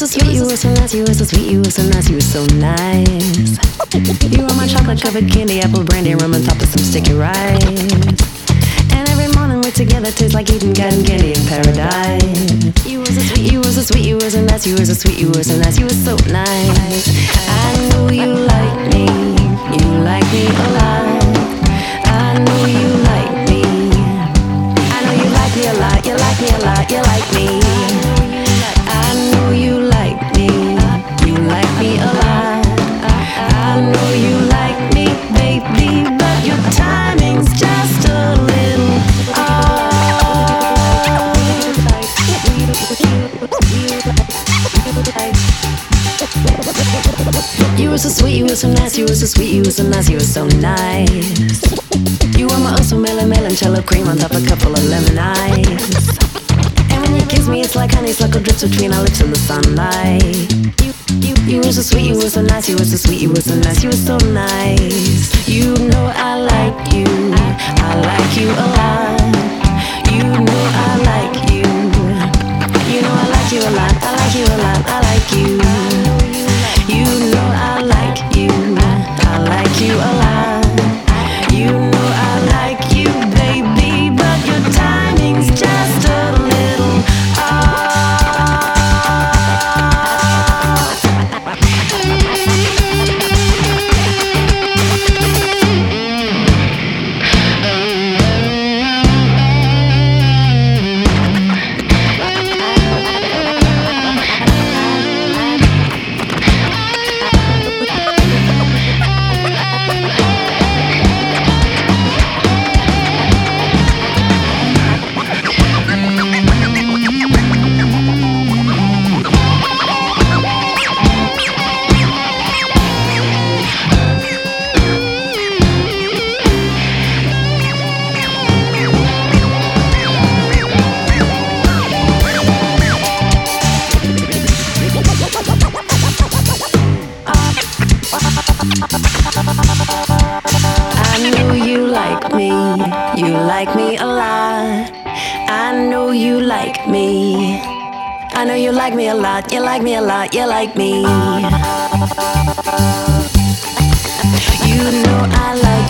so sweet, you were so nice, you were so sweet, you were so nice, you were so nice. You were my chocolate covered candy, apple brandy, rum on top of some sticky rice. And every morning we're together, tastes like eating cotton candy in paradise. You were so sweet, you were so sweet, you were so nice, you were so sweet, you were so nice, you were so nice. I know you like me, you like me a lot. I know you like me. I know you like me a lot, you like me a lot, you like me. I know you like me, you like me a lot. I know you like me, baby, but your timing's just a little off. You were so sweet, you were so nice, you were so sweet, you were so nice, you were so nice. You were my awesome melon cello cream on top a couple of lemon ice. And when you kiss me, it's like honeysuckle drips between our lips in the sunlight. You were so sweet, you were so nice, you were so sweet, you were so nice, you were so nice. You know I like you a lot. You know I like you. You know I like you a lot, I like you a lot, I like you. You know I like you a lot. You know I like you, baby, but your timing's just a little off. I know you like me, you like me a lot. I know you like me. I know you like me a lot, you like me a lot, you like me. You know I like